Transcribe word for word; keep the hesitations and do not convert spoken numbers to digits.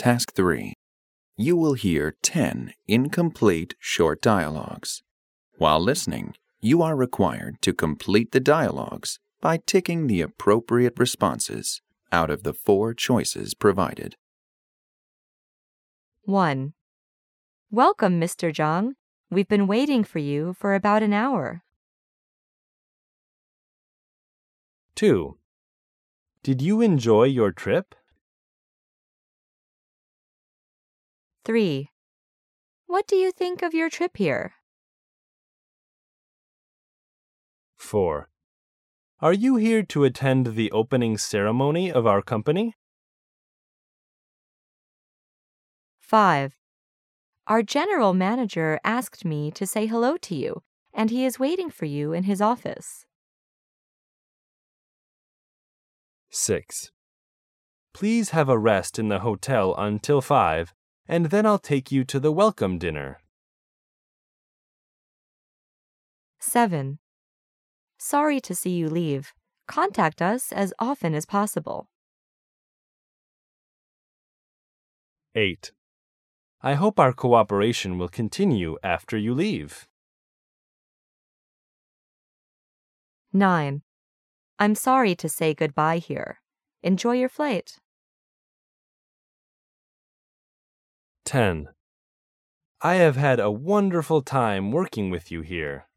Task three. You will hear ten incomplete short dialogues. While listening, you are required to complete the dialogues by ticking the appropriate responses out of the four choices provided. one. Welcome, Mister Zhang. We've been waiting for you for about an hour. two. Did you enjoy your trip? three. What do you think of your trip here? four. Are you here to attend the opening ceremony of our company? five. Our general manager asked me to say hello to you, and he is waiting for you in his office. six. Please have a rest in the hotel until five, and then I'll take you to the welcome dinner. seven. Sorry to see you leave. Contact us as often as possible. eight. I hope our cooperation will continue after you leave. nine. I'm sorry to say goodbye here. Enjoy your flight. ten. I have had a wonderful time working with you here.